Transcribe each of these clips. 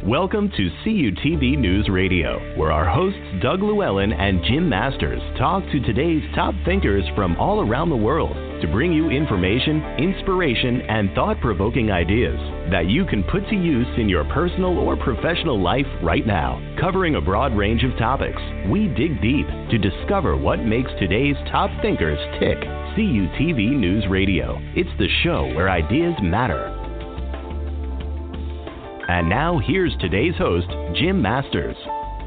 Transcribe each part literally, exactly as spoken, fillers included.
Welcome to C U T V News Radio, where our hosts Doug Llewellyn and Jim Masters talk to today's top thinkers from all around the world to bring you information, inspiration, and thought-provoking ideas that you can put to use in your personal or professional life right now. Covering a broad range of topics, we dig deep to discover what makes today's top thinkers tick. C U T V News Radio. It's the show where ideas matter. And now, here's today's host, Jim Masters.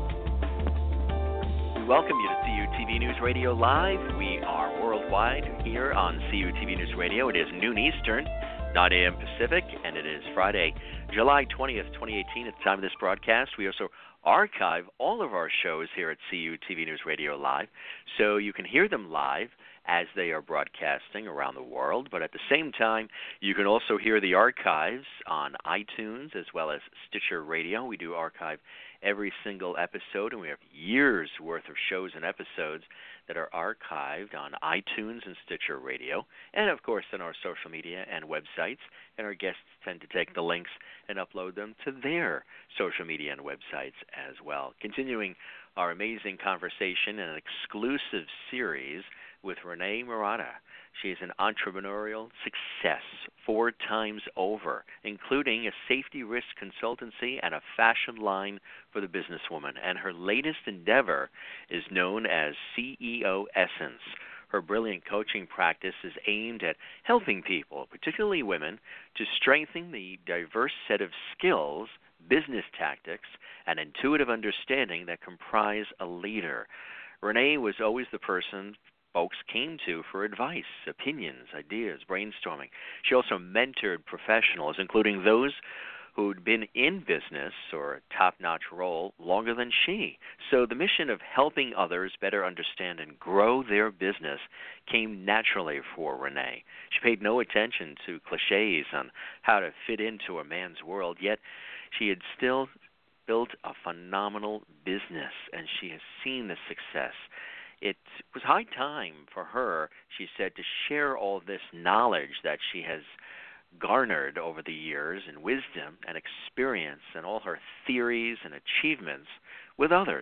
We welcome you to C U T V News Radio Live. We are worldwide here on C U T V News Radio. It is noon Eastern, nine a.m. Pacific, and it is Friday, July twentieth, twenty eighteen. At the time of this broadcast, we also archive all of our shows here at C U T V News Radio Live, so you can hear them live as they are broadcasting around the world. But at the same time, you can also hear the archives on iTunes as well as Stitcher Radio. We do archive every single episode, and we have years' worth of shows and episodes that are archived on iTunes and Stitcher Radio, and of course on our social media and websites. And our guests tend to take the links and upload them to their social media and websites as well. Continuing our amazing conversation in an exclusive series with Renee Marotta. She is an entrepreneurial success four times over, including a safety risk consultancy and a fashion line for the businesswoman. And her latest endeavor is known as C E O Essence. Her brilliant coaching practice is aimed at helping people, particularly women, to strengthen the diverse set of skills, business tactics, and intuitive understanding that comprise a leader. Renee was always the person folks came to for advice, opinions, ideas, brainstorming. She also mentored professionals, including those who'd been in business or a top-notch role longer than she. So the mission of helping others better understand and grow their business came naturally for Renee. She paid no attention to cliches on how to fit into a man's world, yet she had still built a phenomenal business, and she has seen the success. It was high time for her, she said, to share all this knowledge that she has garnered over the years and wisdom and experience and all her theories and achievements with others.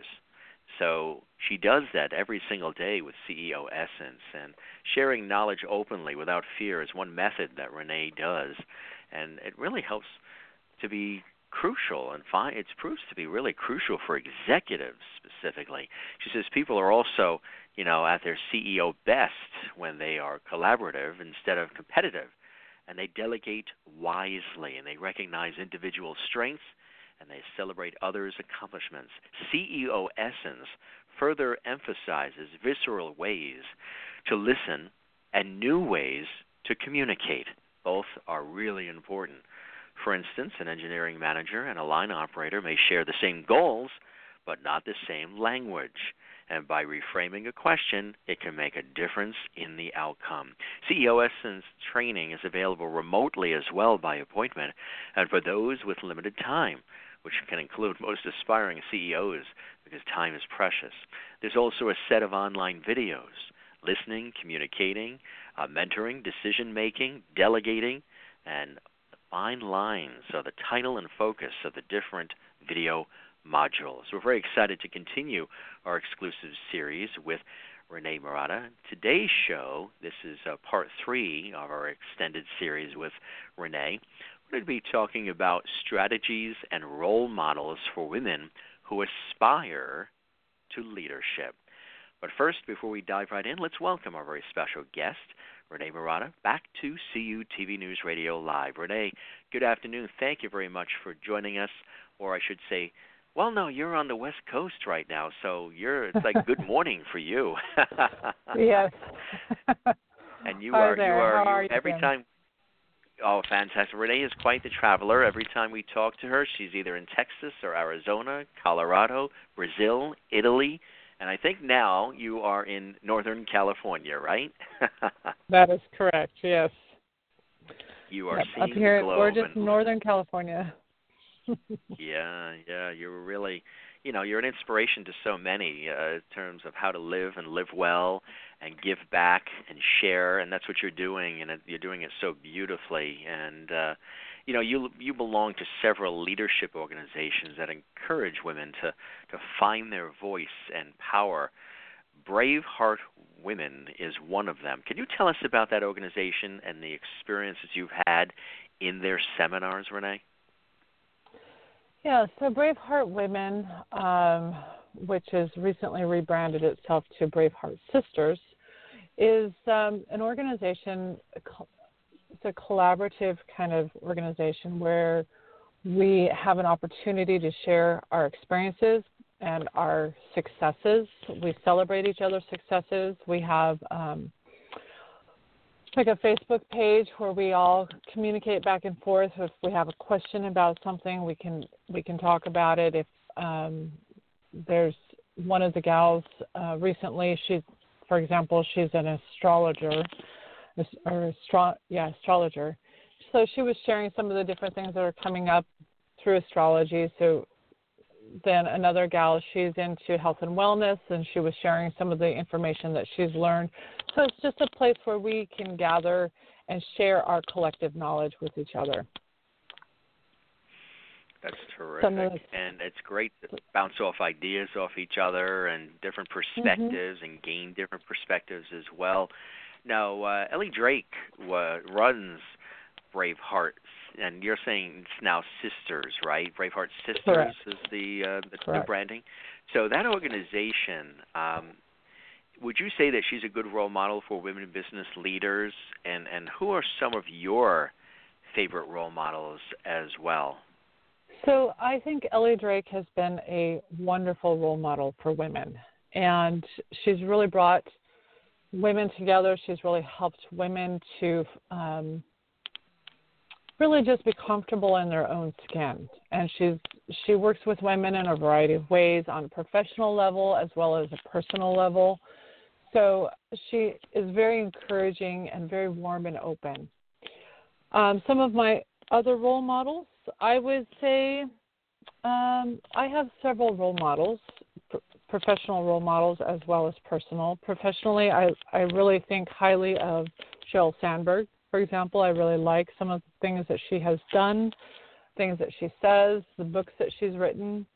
So she does that every single day with C E O Essence, and sharing knowledge openly without fear is one method that Renee does, and it really helps to be crucial, and find, it proves to be really crucial for executives specifically. She says people are also, you know, at their C E O best when they are collaborative instead of competitive, and they delegate wisely, and they recognize individual strengths, and they celebrate others' accomplishments. C E O Essence further emphasizes visceral ways to listen and new ways to communicate. Both are really important. For instance, an engineering manager and a line operator may share the same goals, but not the same language. And by reframing a question, it can make a difference in the outcome. C E O Essence training is available remotely as well by appointment, and for those with limited time, which can include most aspiring C E Os because time is precious. There's also a set of online videos, listening, communicating, uh, mentoring, decision-making, delegating, and fine lines are the title and focus of the different video modules. We're very excited to continue our exclusive series with Renee Marotta. Today's show, this is uh, part three of our extended series with Renee. We're going to be talking about strategies and role models for women who aspire to leadership. But first, before we dive right in, let's welcome our very special guest, Renee Marotta, back to C U T V News Radio Live. Renee, good afternoon. Thank you very much for joining us, or I should say, well, no, you're on the West Coast right now, so you're it's like good morning for you. Yes. And you Hi are there. you are, How you, are you every doing? time. Oh, fantastic! Renee is quite the traveler. Every time we talk to her, she's either in Texas or Arizona, Colorado, Brazil, Italy. And I think now you are in Northern California, right? That is correct, yes. You are yep, seeing up here the globe. in gorgeous and, Northern California. yeah, yeah, you're really, you know, you're an inspiration to so many uh, in terms of how to live and live well and give back and share, and that's what you're doing, and it, you're doing it so beautifully. And uh, you know, you you belong to several leadership organizations that encourage women to, to find their voice and power. Braveheart Women is one of them. Can you tell us about that organization and the experiences you've had in their seminars, Renee? Yeah, so Braveheart Women, um, which has recently rebranded itself to Braveheart Sisters, is um, an organization, it's a collaborative kind of organization where we have an opportunity to share our experiences and our successes. We celebrate each other's successes. We have um, like a Facebook page where we all communicate back and forth. If we have a question about something, we can we can talk about it. If um, there's one of the gals uh, recently, she, for example, she's an astrologer, or astro- yeah, astrologer. So she was sharing some of the different things that are coming up through astrology. So then another gal, she's into health and wellness, and she was sharing some of the information that she's learned. So it's just a place where we can gather and share our collective knowledge with each other. That's terrific. And it's great to bounce off ideas off each other and different perspectives mm-hmm. and gain different perspectives as well. Now, uh, Ellie Drake uh, runs Braveheart, and you're saying it's now Sisters, right? Braveheart Sisters Correct. is the, uh, the new branding. So that organization, um, would you say that she's a good role model for women business leaders? And, and who are some of your favorite role models as well? So I think Ellie Drake has been a wonderful role model for women, and she's really brought women together. She's really helped women to um, really just be comfortable in their own skin. And she's she works with women in a variety of ways on a professional level as well as a personal level. So she is very encouraging and very warm and open. Um, some of my other role models, I would say um, I have several role models, pr- professional role models as well as personal. Professionally, I, I really think highly of Sheryl Sandberg, for example. I really like some of the things that she has done, things that she says, the books that she's written.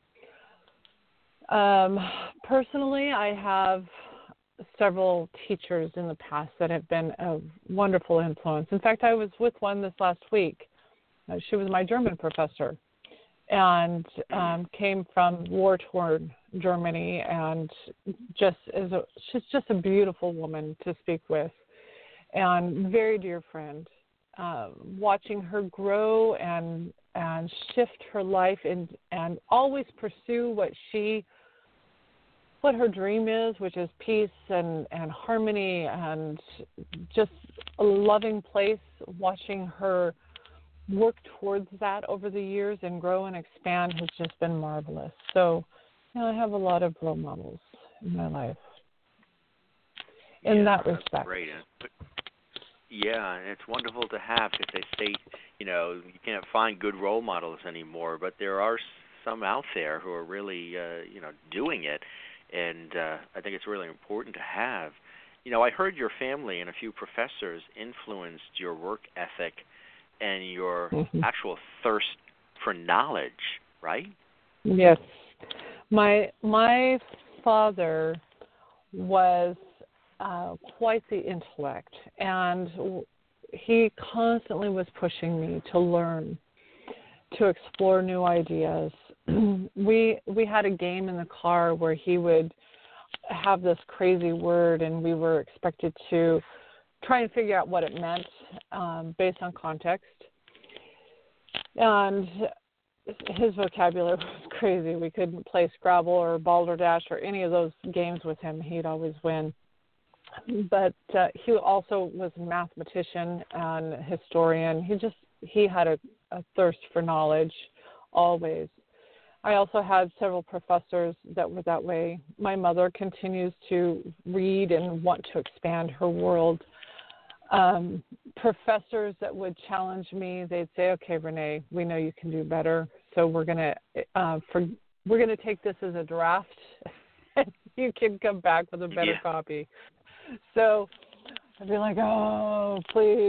Um, personally, I have several teachers in the past that have been a wonderful influence. In fact, I was with one this last week. Uh, she was my German professor and um, came from war-torn Germany, and just is a, she's just a beautiful woman to speak with and very dear friend. Uh, watching her grow and and shift her life and and always pursue what she what her dream is, which is peace and, and harmony and just a loving place. Watching her work towards that over the years and grow and expand has just been marvelous. So, you know, I have a lot of role models in my life in yeah, that that's respect. Great. Yeah, and it's wonderful to have, because they say, you know, you can't find good role models anymore, but there are some out there who are really, uh, you know, doing it, and uh, I think it's really important to have. You know, I heard your family and a few professors influenced your work ethic and your mm-hmm. actual thirst for knowledge, right? Yes. My my father was uh, quite the intellect, and he constantly was pushing me to learn, to explore new ideas. we we had a game in the car where he would have this crazy word, and we were expected to try and figure out what it meant um, based on context. And his vocabulary was crazy. We couldn't play Scrabble or Balderdash or any of those games with him. He'd always win. But uh, he also was a mathematician and historian. He just he had a, a thirst for knowledge always. I also had several professors that were that way. My mother continues to read and want to expand her world. Um, professors that would challenge me, they'd say, "Okay, Renee, we know you can do better, so we're gonna uh, for we're gonna take this as a draft, and you can come back with a better yeah. copy." So I'd be like, "Oh, please,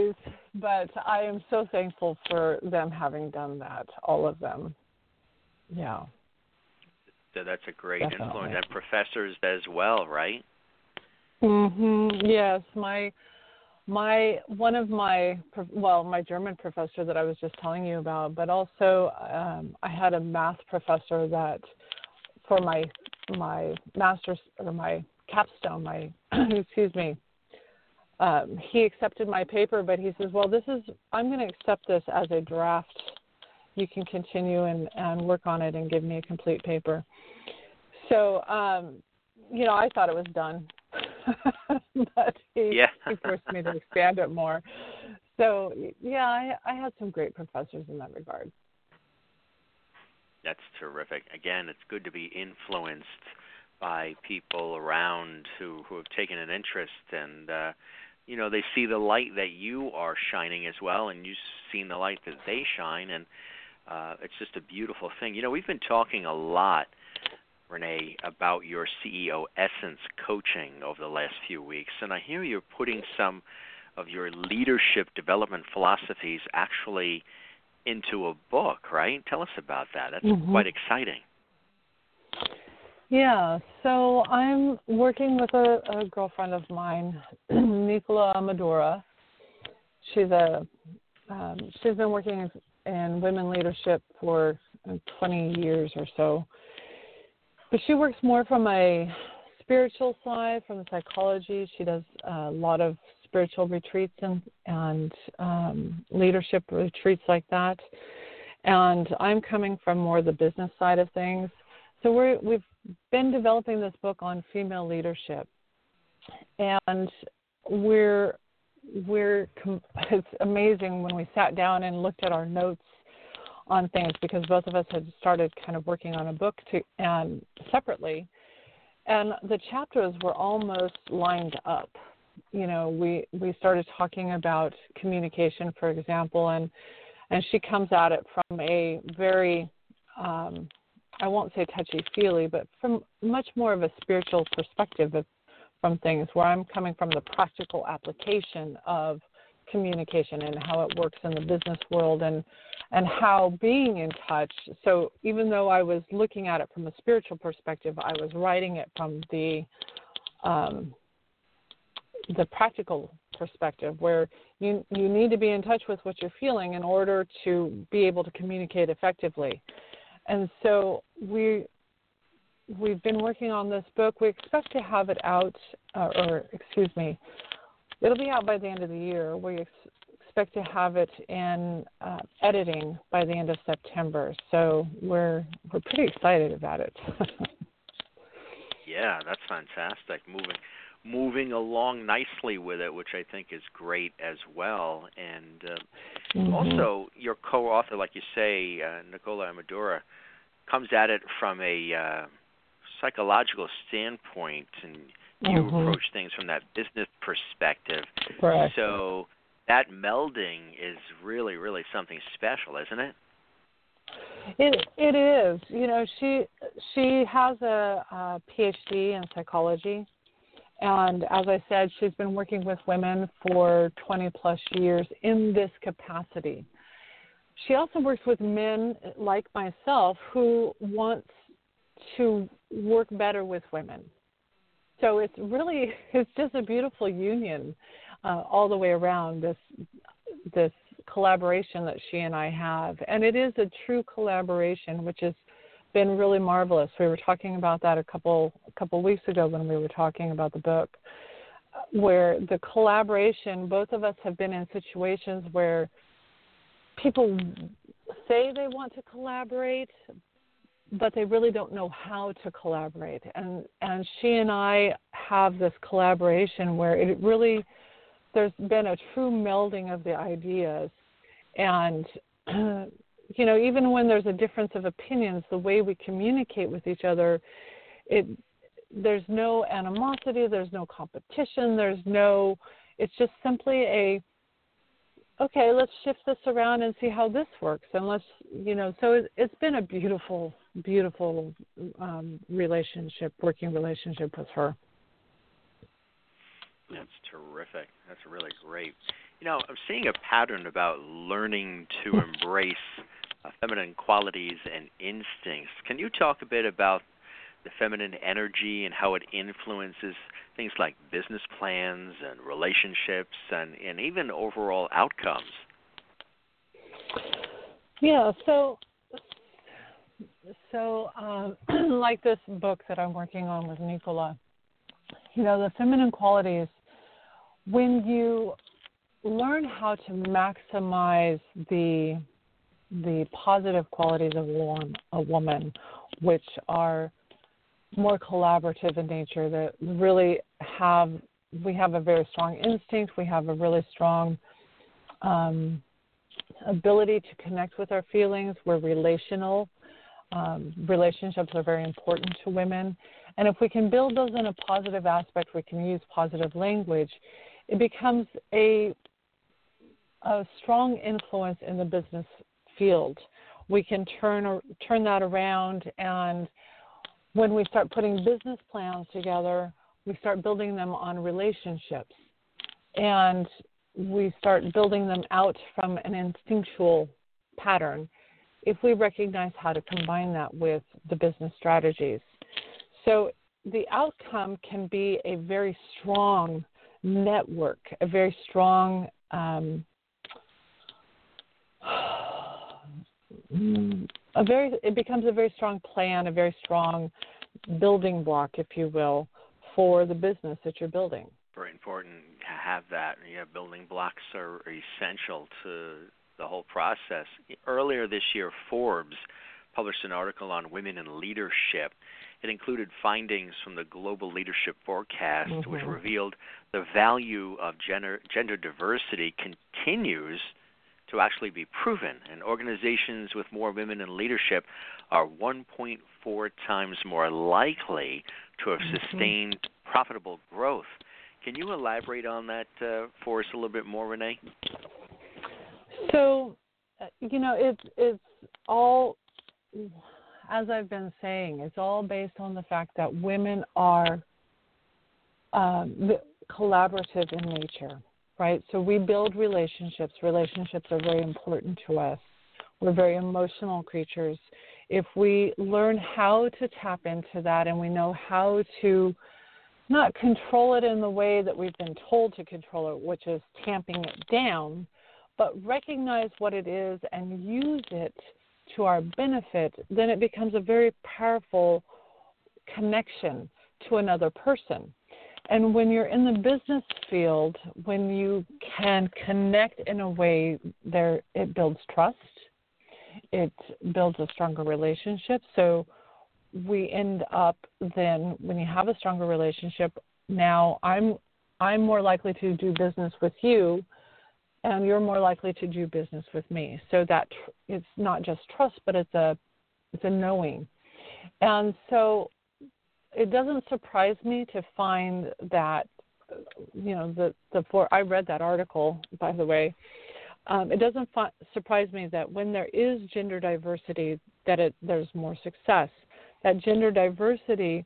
but I am so thankful for them having done that, all of them. Yeah. So that's a great Definitely. influence. And professors as well, right? Mhm. Yes, my my one of my well, my German professor that I was just telling you about, but also um, I had a math professor that for my my master's or my capstone, my excuse me, um, he accepted my paper, but he says, well, this is I'm going to accept this as a draft. You can continue and, and work on it and give me a complete paper. So, um, you know, I thought it was done, but he, yeah. he forced me to expand it more. So, yeah, I, I had some great professors in that regard. That's terrific. Again, it's good to be influenced by people around who, who have taken an interest and, uh, you know, they see the light that you are shining as well, and you've seen the light that they shine, and uh, it's just a beautiful thing. You know, we've been talking a lot, Renee, about your C E O Essence coaching over the last few weeks, and I hear you're putting some of your leadership development philosophies actually into a book, right? Tell us about that. That's mm-hmm. quite exciting. Yeah, so I'm working with a, a girlfriend of mine, Nicola Amadora. She's a um, she's been working in women leadership for twenty years or so, but she works more from a spiritual side, from the psychology. She does a lot of spiritual retreats and and um, leadership retreats like that. And I'm coming from more the business side of things. So we're, we've been developing this book on female leadership, and we're we're it's amazing when we sat down and looked at our notes on things, because both of us had started kind of working on a book to, and separately, and the chapters were almost lined up. You know, we we started talking about communication, for example, and and she comes at it from a very um, I won't say touchy-feely, but from much more of a spiritual perspective of, from things, where I'm coming from the practical application of communication and how it works in the business world, and and how being in touch. So even though I was looking at it from a spiritual perspective, I was writing it from the um, the practical perspective, where you you need to be in touch with what you're feeling in order to be able to communicate effectively. And so we, we've been working on this book. We expect to have it out, uh, or excuse me, it'll be out by the end of the year. We ex- expect to have it in uh, editing by the end of September. So we're we're pretty excited about it. Yeah, that's fantastic. Moving moving along nicely with it, which I think is great as well. And uh, mm-hmm. also, your co-author, like you say, uh, Nicola Amadora, comes at it from a uh, psychological standpoint, and you mm-hmm. approach things from that business perspective. Correct. So that melding is really, really something special, isn't it? It it is. You know, she she has a, a P H D in psychology. And as I said, she's been working with women for twenty plus years in this capacity. She also works with men like myself who want to work better with women. So it's really, it's just a beautiful union uh, all the way around, this this collaboration that she and I have. And it is a true collaboration, which has been really marvelous. We were talking about that a couple a couple weeks ago when we were talking about the book, where the collaboration, both of us have been in situations where people say they want to collaborate, but they really don't know how to collaborate. And and she and I have this collaboration where it really, there's been a true melding of the ideas. And uh, you know, even when there's a difference of opinions, the way we communicate with each other, it there's no animosity, there's no competition, there's no, it's just simply a, okay, let's shift this around and see how this works. And let's, you know, so it, it's been a beautiful, beautiful um, relationship, working relationship with her. That's terrific. That's really great. You know, I'm seeing a pattern about learning to embrace uh, feminine qualities and instincts. Can you talk a bit about the feminine energy and how it influences things like business plans and relationships and, and even overall outcomes? Yeah, so so um, like this book that I'm working on with Nicola, you know, the feminine qualities, when you learn how to maximize the the positive qualities of a woman, which are more collaborative in nature, that really have, we have a very strong instinct, we have a really strong um, ability to connect with our feelings, we're relational. Um, relationships are very important to women. And if we can build those in a positive aspect, we can use positive language, it becomes a, a strong influence in the business field. We can turn or, turn that around, and when we start putting business plans together, we start building them on relationships. And we start building them out from an instinctual pattern if we recognize how to combine that with the business strategies. So the outcome can be a very strong network, a very strong um, a very it becomes a very strong plan, a very strong building block, if you will, for the business that you're building. Very important to have that. Yeah, building blocks are essential to the whole process. Earlier this year, Forbes published an article on women in leadership. It included findings from the Global Leadership Forecast, mm-hmm. which revealed the value of gender, gender diversity continues to actually be proven, and organizations with more women in leadership are one point four times more likely to have mm-hmm. sustained profitable growth. Can you elaborate on that uh, for us a little bit more, Renee? So, uh, you know, it's it's all, as I've been saying, it's all based on the fact that women are um, collaborative in nature, right? So we build relationships. Relationships are very important to us. We're very emotional creatures. If we learn how to tap into that and we know how to not control it in the way that we've been told to control it, which is tamping it down, but recognize what it is and use it to our benefit, then it becomes a very powerful connection to another person. And when you're in the business field, when you can connect in a way, there it builds trust, it builds a stronger relationship. So we end up then, when you have a stronger relationship, now I'm I'm more likely to do business with you, and you're more likely to do business with me. So that tr- it's not just trust, but it's a it's a knowing. And so it doesn't surprise me to find that, you know, the the for I read that article, by the way. Um, it doesn't fi- surprise me that when there is gender diversity, that it there's more success. That gender diversity,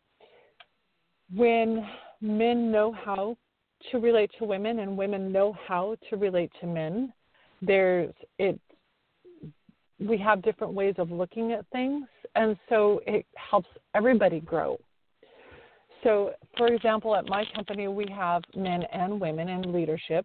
when men know how to relate to women and women know how to relate to men, there's it. We have different ways of looking at things, and so it helps everybody grow. So, for example, at my company, we have men and women in leadership,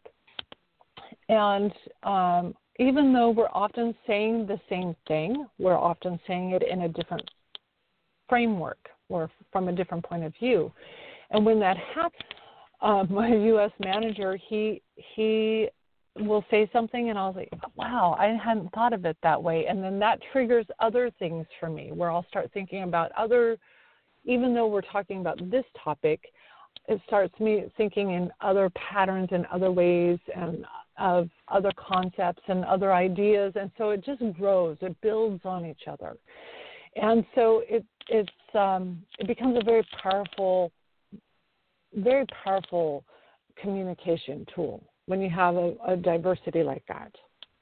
and um, even though we're often saying the same thing, we're often saying it in a different framework or from a different point of view. And when that happens, uh, my U S manager, he he will say something and I'll say, wow, I hadn't thought of it that way. And then that triggers other things for me where I'll start thinking about other, even though we're talking about this topic, it starts me thinking in other patterns and other ways and of other concepts and other ideas. And so it just grows, it builds on each other. And so it it's um, it becomes a very powerful, very powerful communication tool when you have a, a diversity like that.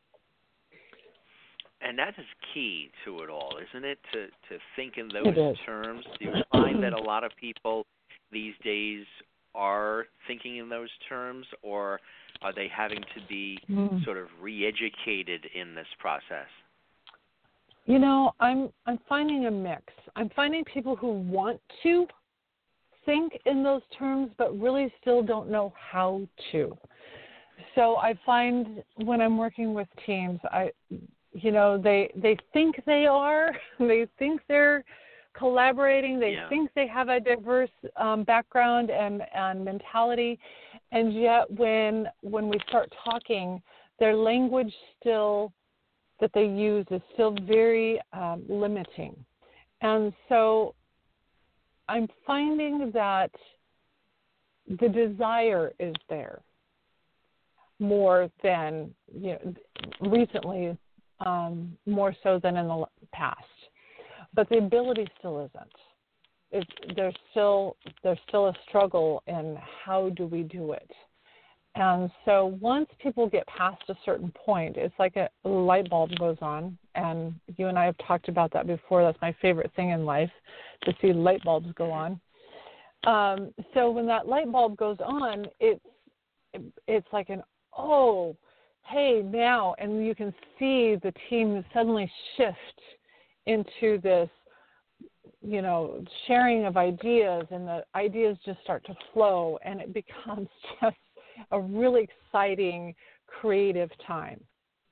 And that is key to it all, isn't it? To to think in those terms. Do you find that a lot of people these days are thinking in those terms, or are they having to be mm. sort of re-educated in this process? You know, I'm I'm finding a mix. I'm finding people who want to think in those terms, but really still don't know how to. So I find when I'm working with teams, I, you know, they they think they are, they think they're collaborating, they yeah. think they have a diverse um, background and, and mentality, and yet when when we start talking, their language still that they use is still very um, limiting. And so I'm finding that the desire is there more than, you know, recently, um, more so than in the past. But the ability still isn't. It's, there's still there's still a struggle in how do we do it. And so once people get past a certain point, it's like a light bulb goes on, and you and I have talked about that before. That's my favorite thing in life, to see light bulbs go on. Um, so when that light bulb goes on, it's it's like an, oh, hey, now, and you can see the team suddenly shift into this, you know, sharing of ideas, and the ideas just start to flow, and it becomes just a really exciting, creative time.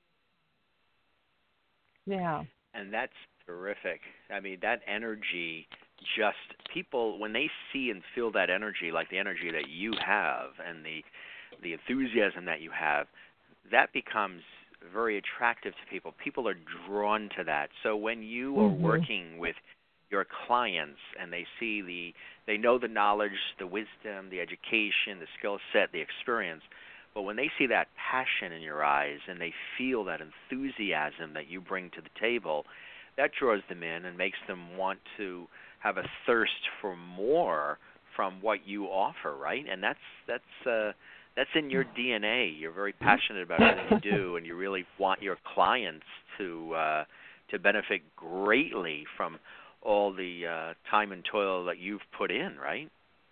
Yeah. And that's terrific. I mean, that energy, just people, when they see and feel that energy, like the energy that you have and the the enthusiasm that you have, that becomes very attractive to people. People are drawn to that. So when you are mm-hmm. working with your clients and they see the, they know the knowledge, the wisdom, the education, the skill set, the experience, but when they see that passion in your eyes and they feel that enthusiasm that you bring to the table, that draws them in and makes them want to have a thirst for more from what you offer, right? And that's that's uh, that's in your D N A. You're very passionate about everything you do, and you really want your clients to uh, to benefit greatly from all the uh, time and toil that you've put in, right?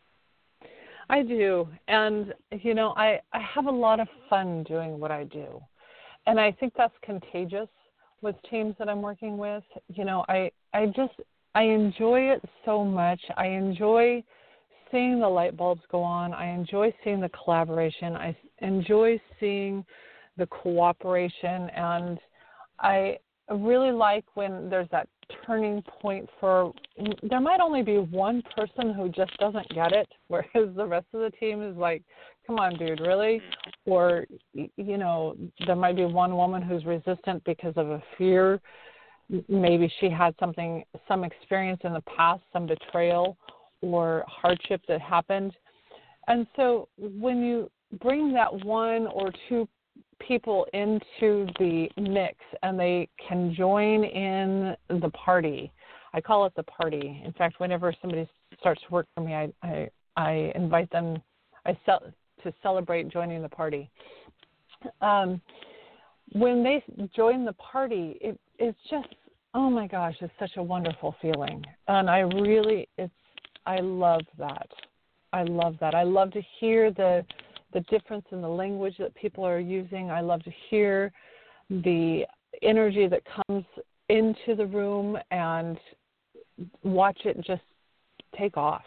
I do. And, you know, I, I have a lot of fun doing what I do. And I think that's contagious with teams that I'm working with. You know, I, I just, I enjoy it so much. I enjoy seeing the light bulbs go on. I enjoy seeing the collaboration. I enjoy seeing the cooperation. And I really like when there's that turning point for, there might only be one person who just doesn't get it, whereas the rest of the team is like, come on, dude, really? Or, you know, there might be one woman who's resistant because of a fear. Maybe she had something, some experience in the past, some betrayal or hardship that happened. And so when you bring that one or two people into the mix and they can join in the party, I call it the party. In fact, whenever somebody starts to work for me, I I, I invite them I sell, to celebrate joining the party. Um, when they join the party, it, it's just, oh my gosh, it's such a wonderful feeling. And I really, it's, I love that. I love that. I love to hear the the difference in the language that people are using. I love to hear the energy that comes into the room and watch it just take off.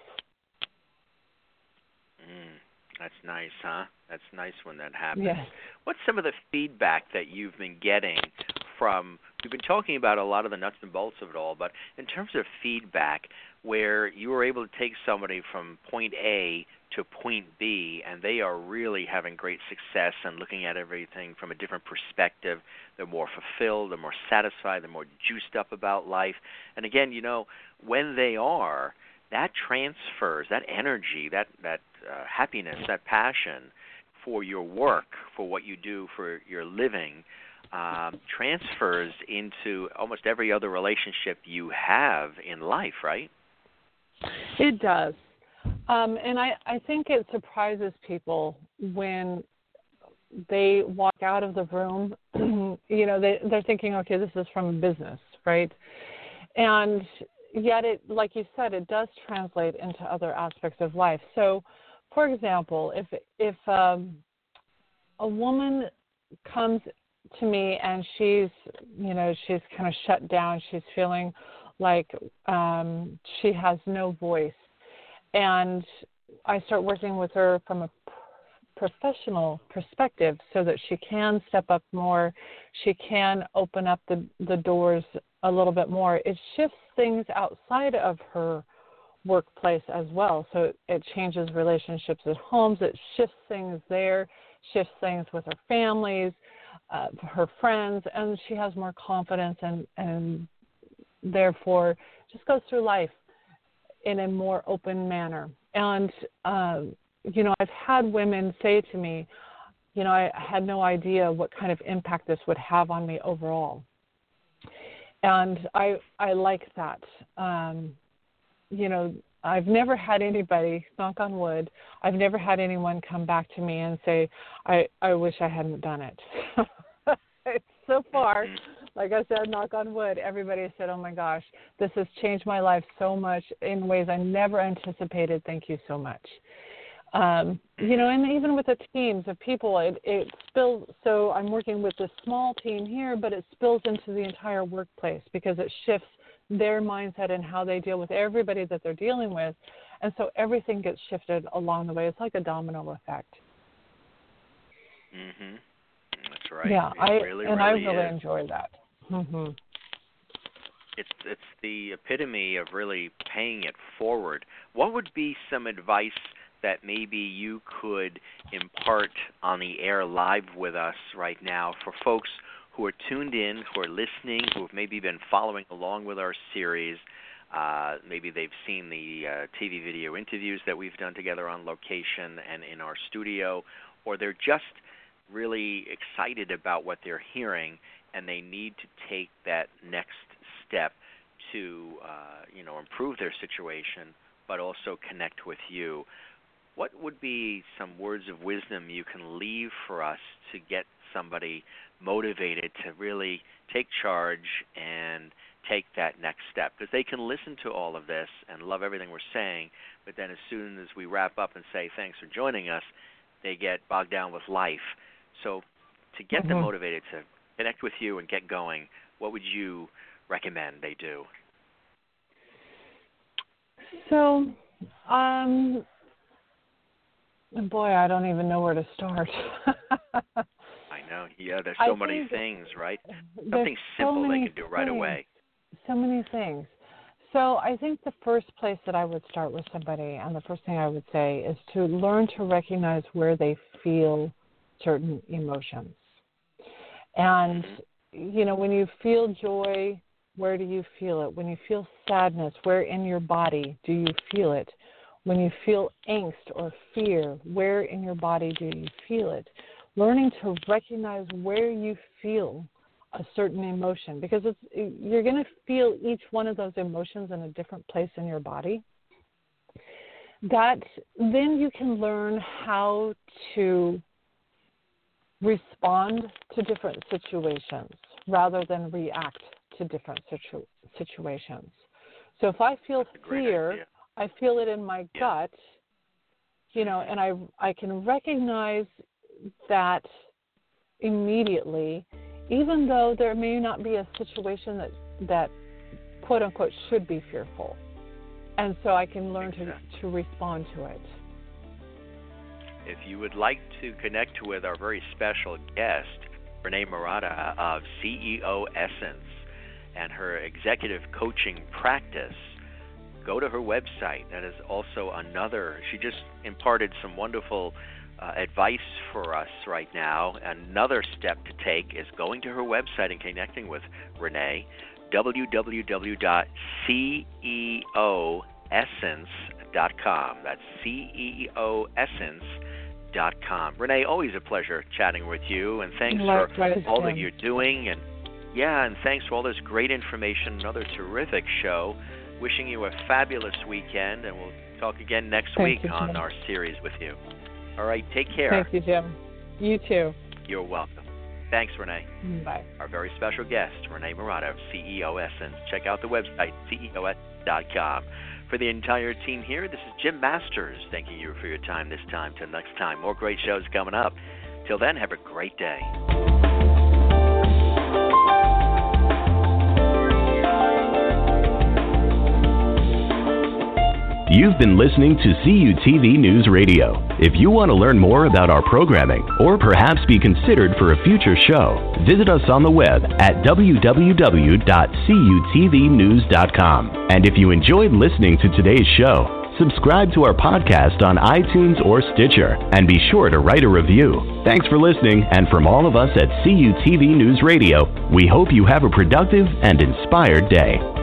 Mm, that's nice, huh? That's nice when that happens. Yes. What's some of the feedback that you've been getting from, we've been talking about a lot of the nuts and bolts of it all, but in terms of feedback, where you were able to take somebody from point A to point B, and they are really having great success and looking at everything from a different perspective. They're more fulfilled, they're more satisfied, they're more juiced up about life. And again, you know, when they are, that transfers, that energy, that, that uh, happiness, that passion for your work, for what you do for your living, um, transfers into almost every other relationship you have in life, right? It does. Um, and I, I think it surprises people when they walk out of the room, you know, they, they're thinking, okay, this is from business, right? And yet it, like you said, it does translate into other aspects of life. So for example, if if um, a woman comes to me and she's, you know, she's kind of shut down, she's feeling like um, she has no voice, and I start working with her from a professional perspective so that she can step up more, she can open up the, the doors a little bit more. It shifts things outside of her workplace as well. So it changes relationships at homes, it shifts things there, shifts things with her families, uh, her friends, and she has more confidence and, and therefore just goes through life in a more open manner. And um, you know, I've had women say to me, you know, I had no idea what kind of impact this would have on me overall. And I I like that. Um, you know, I've never had anybody, knock on wood, I've never had anyone come back to me and say, I, I wish I hadn't done it. So far, like I said, knock on wood, everybody said, oh my gosh, this has changed my life so much in ways I never anticipated. Thank you so much. Um, you know, and even with the teams of people, it, it spills. So I'm working with this small team here, but it spills into the entire workplace because it shifts their mindset and how they deal with everybody that they're dealing with. And so everything gets shifted along the way. It's like a domino effect. Mm-hmm. That's right. Yeah, it I, really, and really I really is. enjoy that. Mm-hmm. It's it's the epitome of really paying it forward. What would be some advice that maybe you could impart on the air live with us right now for folks who are tuned in, who are listening, who have maybe been following along with our series? Uh, maybe they've seen the uh, T V video interviews that we've done together on location and in our studio, or they're just really excited about what they're hearing and they need to take that next step to uh, you know, improve their situation but also connect with you. What would be some words of wisdom you can leave for us to get somebody motivated to really take charge and take that next step? Because they can listen to all of this and love everything we're saying, but then as soon as we wrap up and say thanks for joining us, they get bogged down with life. So to get Mm-hmm. them motivated to connect with you and get going, what would you recommend they do? So, um, boy, I don't even know where to start. I know. Yeah, there's so I many think things, right? there's Something simple so they can do right things, away. So many things. So I think the first place that I would start with somebody, and the first thing I would say, is to learn to recognize where they feel certain emotions. And, you know, when you feel joy, where do you feel it? When you feel sadness, where in your body do you feel it? When you feel angst or fear, where in your body do you feel it? Learning to recognize where you feel a certain emotion, because it's, you're going to feel each one of those emotions in a different place in your body. That then you can learn how to respond to different situations rather than react to different situ- situations. So if I feel fear, idea. I feel it in my Yeah. gut, you know, and I I can recognize that immediately, even though there may not be a situation that, that quote unquote should be fearful. And so I can learn exactly. to, to respond to it. If you would like to connect with our very special guest, Renee Marotta of C E O Essence and her executive coaching practice, go to her website. That is also another, she just imparted some wonderful uh, advice for us right now. Another step to take is going to her website and connecting with Renee, w w w dot c e o essence dot com. That's C E O Essence dot com. Renee, always a pleasure chatting with you, and thanks Likewise, for all Jim. that you're doing. And yeah, and thanks for all this great information. Another terrific show. Wishing you a fabulous weekend, and we'll talk again next Thank week you, on Jim. our series with you. All right, take care. Thank you, Jim. You too. You're welcome. Thanks, Renee. Bye. Our very special guest, Renee Marotta of C E O Essence. Check out the website, C E O Essence dot com. For the entire team here, this is Jim Masters. Thanking you for your time this time. Till next time, more great shows coming up. Till then, have a great day. You've been listening to C U T V News Radio. If you want to learn more about our programming or perhaps be considered for a future show, visit us on the web at w w w dot c u t v news dot com. And if you enjoyed listening to today's show, subscribe to our podcast on iTunes or Stitcher, and be sure to write a review. Thanks for listening, and from all of us at C U T V News Radio, we hope you have a productive and inspired day.